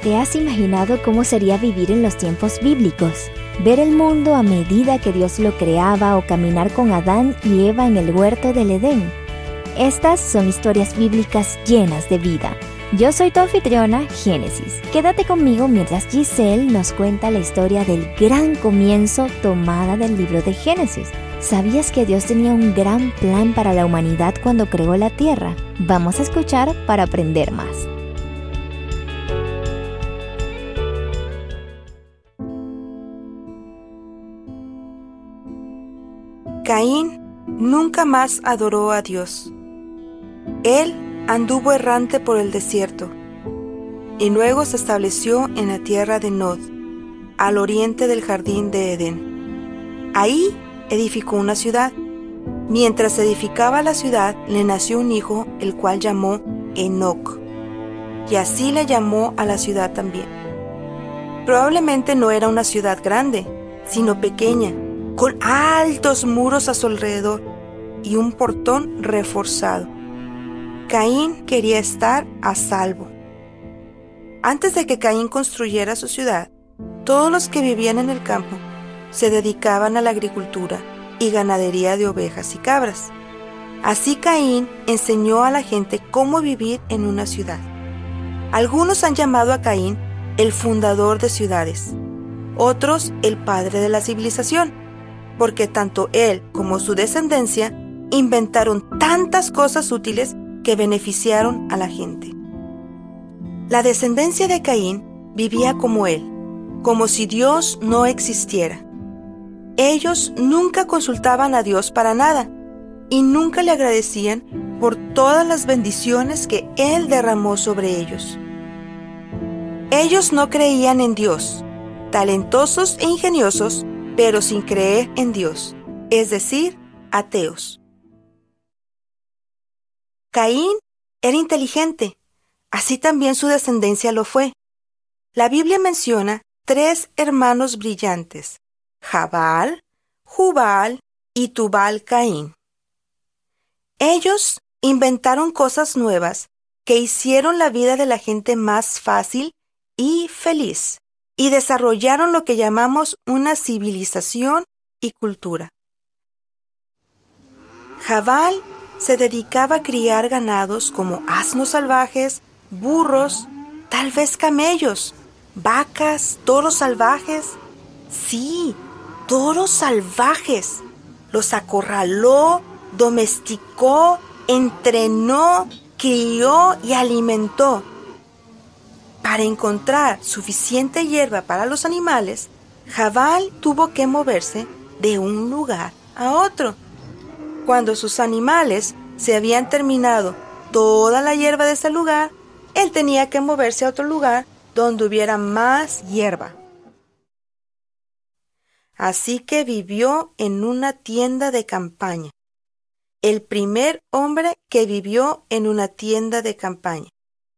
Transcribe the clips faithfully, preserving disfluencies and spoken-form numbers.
¿Te has imaginado cómo sería vivir en los tiempos bíblicos? Ver el mundo a medida que Dios lo creaba o caminar con Adán y Eva en el huerto del Edén. Estas son historias bíblicas llenas de vida. Yo soy tu anfitriona, Génesis. Quédate conmigo mientras Giselle nos cuenta la historia del gran comienzo tomada del libro de Génesis. ¿Sabías que Dios tenía un gran plan para la humanidad cuando creó la tierra? Vamos a escuchar para aprender más. Caín nunca más adoró a Dios. Él anduvo errante por el desierto y luego se estableció en la tierra de Nod, al oriente del jardín de Edén. Ahí edificó una ciudad. Mientras edificaba la ciudad, le nació un hijo, el cual llamó Enoc, y así le llamó a la ciudad también. Probablemente no era una ciudad grande, sino pequeña, con altos muros a su alrededor y un portón reforzado. Caín quería estar a salvo. Antes de que Caín construyera su ciudad, todos los que vivían en el campo se dedicaban a la agricultura y ganadería de ovejas y cabras. Así Caín enseñó a la gente cómo vivir en una ciudad. Algunos han llamado a Caín el fundador de ciudades, otros el padre de la civilización, porque tanto él como su descendencia inventaron tantas cosas útiles que beneficiaron a la gente. La descendencia de Caín vivía como él, como si Dios no existiera. Ellos nunca consultaban a Dios para nada y nunca le agradecían por todas las bendiciones que Él derramó sobre ellos. Ellos no creían en Dios, talentosos e ingeniosos, pero sin creer en Dios, es decir, ateos. Caín era inteligente, así también su descendencia lo fue. La Biblia menciona tres hermanos brillantes: Jabal, Jubal y Tubal Caín. Ellos inventaron cosas nuevas que hicieron la vida de la gente más fácil y feliz, y desarrollaron lo que llamamos una civilización y cultura. Jabal se dedicaba a criar ganados como asnos salvajes, burros, tal vez camellos, vacas, toros salvajes. Sí, toros salvajes. Los acorraló, domesticó, entrenó, crió y alimentó. Para encontrar suficiente hierba para los animales, Jabal tuvo que moverse de un lugar a otro. Cuando sus animales se habían terminado toda la hierba de ese lugar, él tenía que moverse a otro lugar donde hubiera más hierba. Así que vivió en una tienda de campaña. El primer hombre que vivió en una tienda de campaña.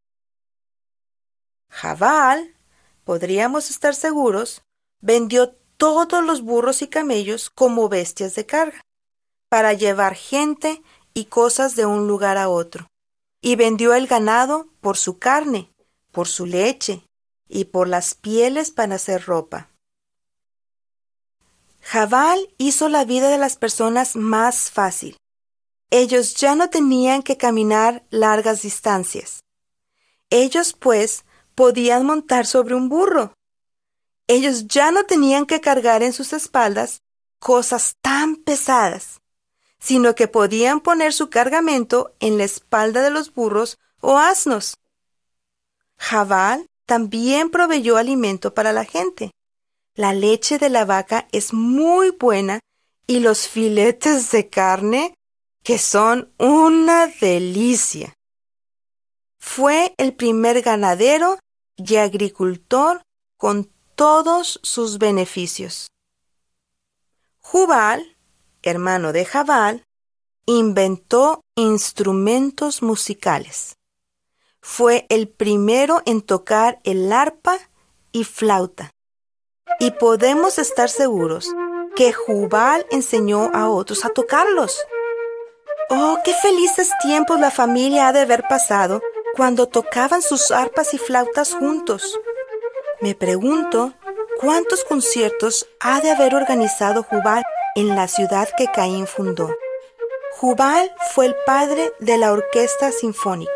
Jabal, podríamos estar seguros, vendió todos los burros y camellos como bestias de carga, para llevar gente y cosas de un lugar a otro, y vendió el ganado por su carne, por su leche y por las pieles para hacer ropa. Jabal hizo la vida de las personas más fácil. Ellos ya no tenían que caminar largas distancias. Ellos, pues, podían montar sobre un burro. Ellos ya no tenían que cargar en sus espaldas cosas tan pesadas, sino que podían poner su cargamento en la espalda de los burros o asnos. Jabal también proveyó alimento para la gente. La leche de la vaca es muy buena y los filetes de carne, que son una delicia. Fue el primer ganadero y agricultor con todos sus beneficios. Jubal, hermano de Jabal, inventó instrumentos musicales. Fue el primero en tocar el arpa y flauta. Y podemos estar seguros que Jubal enseñó a otros a tocarlos. ¡Oh, qué felices tiempos la familia ha de haber pasado cuando tocaban sus arpas y flautas juntos! Me pregunto cuántos conciertos ha de haber organizado Jubal en la ciudad que Caín fundó. Jubal fue el padre de la orquesta sinfónica.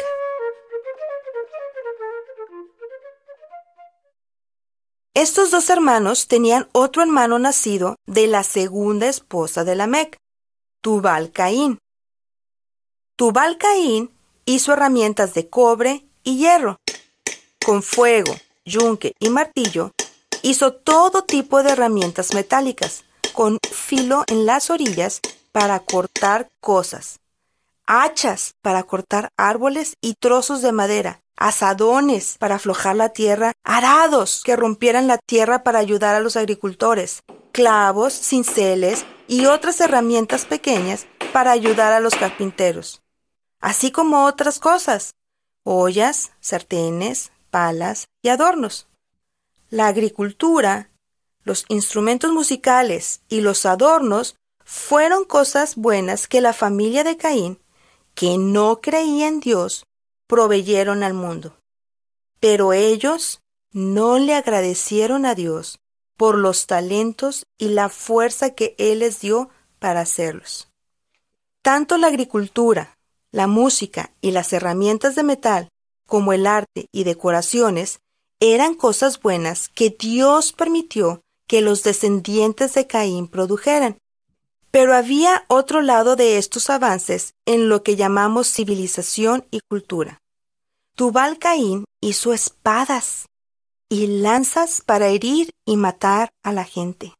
Estos dos hermanos tenían otro hermano nacido de la segunda esposa de Lamec, Tubal-Caín. Tubal-Caín hizo herramientas de cobre y hierro. Con fuego, yunque y martillo, hizo todo tipo de herramientas metálicas, con filo en las orillas para cortar cosas, hachas para cortar árboles y trozos de madera, azadones para aflojar la tierra, arados que rompieran la tierra para ayudar a los agricultores, clavos, cinceles y otras herramientas pequeñas para ayudar a los carpinteros, así como otras cosas, ollas, sartenes, palas y adornos. La agricultura, los instrumentos musicales y los adornos fueron cosas buenas que la familia de Caín, que no creía en Dios, proveyeron al mundo. Pero ellos no le agradecieron a Dios por los talentos y la fuerza que Él les dio para hacerlos. Tanto la agricultura, la música y las herramientas de metal, como el arte y decoraciones, eran cosas buenas que Dios permitió que los descendientes de Caín produjeran. Pero había otro lado de estos avances en lo que llamamos civilización y cultura. Tubal-Caín hizo espadas y lanzas para herir y matar a la gente.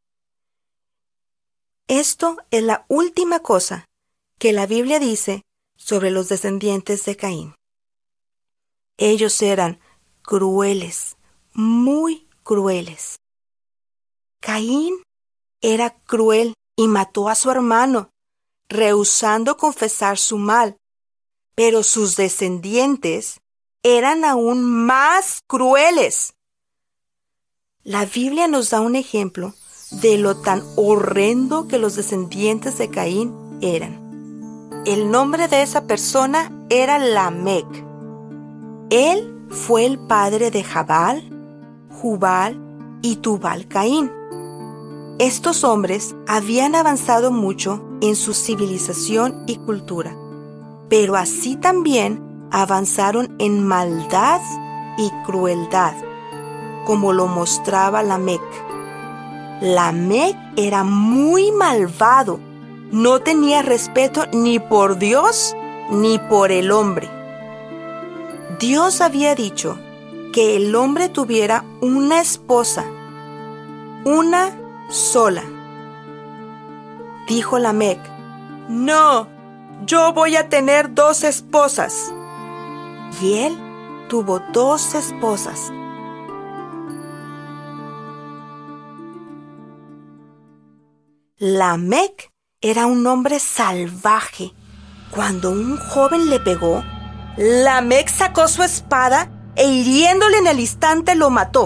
Esto es la última cosa que la Biblia dice sobre los descendientes de Caín. Ellos eran crueles, muy crueles. Caín era cruel y mató a su hermano, rehusando confesar su mal. Pero sus descendientes eran aún más crueles. La Biblia nos da un ejemplo de lo tan horrendo que los descendientes de Caín eran. El nombre de esa persona era Lamec. Él fue el padre de Jabal, Jubal y Tubal-Caín. Estos hombres habían avanzado mucho en su civilización y cultura, pero así también avanzaron en maldad y crueldad, como lo mostraba Lamec. Lamec era muy malvado, no tenía respeto ni por Dios ni por el hombre. Dios había dicho que el hombre tuviera una esposa, una sola. Dijo Lamec: no, yo voy a tener dos esposas. Y él tuvo dos esposas. Lamec era un hombre salvaje. Cuando un joven le pegó, Lamec sacó su espada e hiriéndole en el instante lo mató.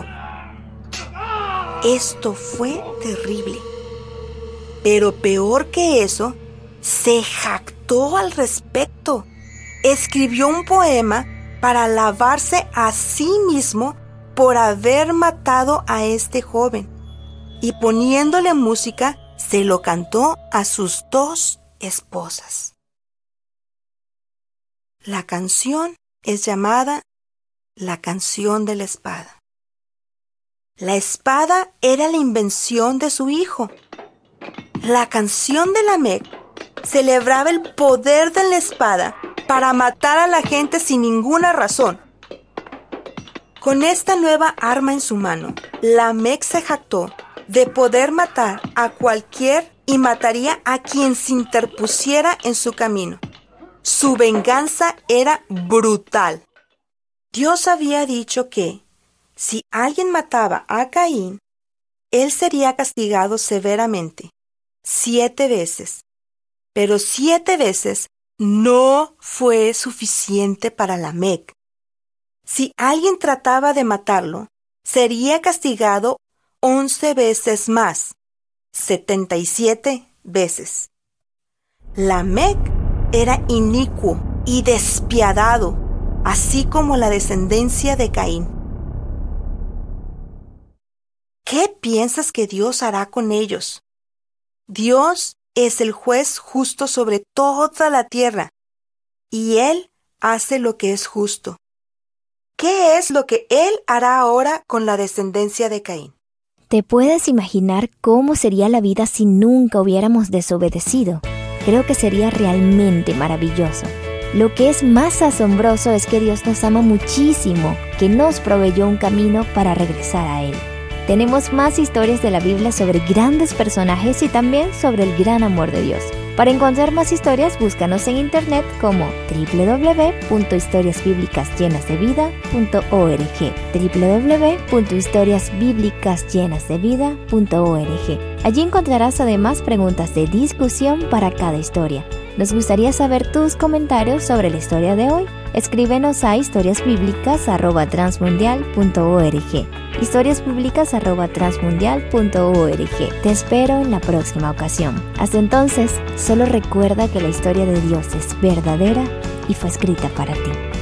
Esto fue terrible. Pero peor que eso, se jactó al respecto. Escribió un poema para alabarse a sí mismo por haber matado a este joven. Y poniéndole música, se lo cantó a sus dos esposas. La canción es llamada la canción de la espada. La espada era la invención de su hijo. La canción de Lamec celebraba el poder de la espada para matar a la gente sin ninguna razón. Con esta nueva arma en su mano, Lamec se jactó de poder matar a cualquier y mataría a quien se interpusiera en su camino. Su venganza era brutal. Dios había dicho que, si alguien mataba a Caín, él sería castigado severamente, siete veces. Pero siete veces no fue suficiente para Lamec. Si alguien trataba de matarlo, sería castigado once veces más, setenta y siete veces. Lamec era inicuo y despiadado, así como la descendencia de Caín. piensas que Dios hará con ellos? Dios es el juez justo sobre toda la tierra, y Él hace lo que es justo. ¿Qué es lo que Él hará ahora con la descendencia de Caín? ¿Te puedes imaginar cómo sería la vida si nunca hubiéramos desobedecido? Creo que sería realmente maravilloso. Lo que es más asombroso es que Dios nos ama muchísimo, que nos proveyó un camino para regresar a Él. Tenemos más historias de la Biblia sobre grandes personajes y también sobre el gran amor de Dios. Para encontrar más historias, búscanos en internet como doble u doble u doble u punto historias bíblicas llenas de vida punto org, doble u doble u doble u punto historias bíblicas llenas de vida punto org. Allí encontrarás además preguntas de discusión para cada historia. Nos gustaría saber tus comentarios sobre la historia de hoy. Escríbenos a historiasbiblicas arroba transmundial punto org. historiasbiblicas arroba transmundial punto org. Te espero en la próxima ocasión. Hasta entonces, solo recuerda que la historia de Dios es verdadera y fue escrita para ti.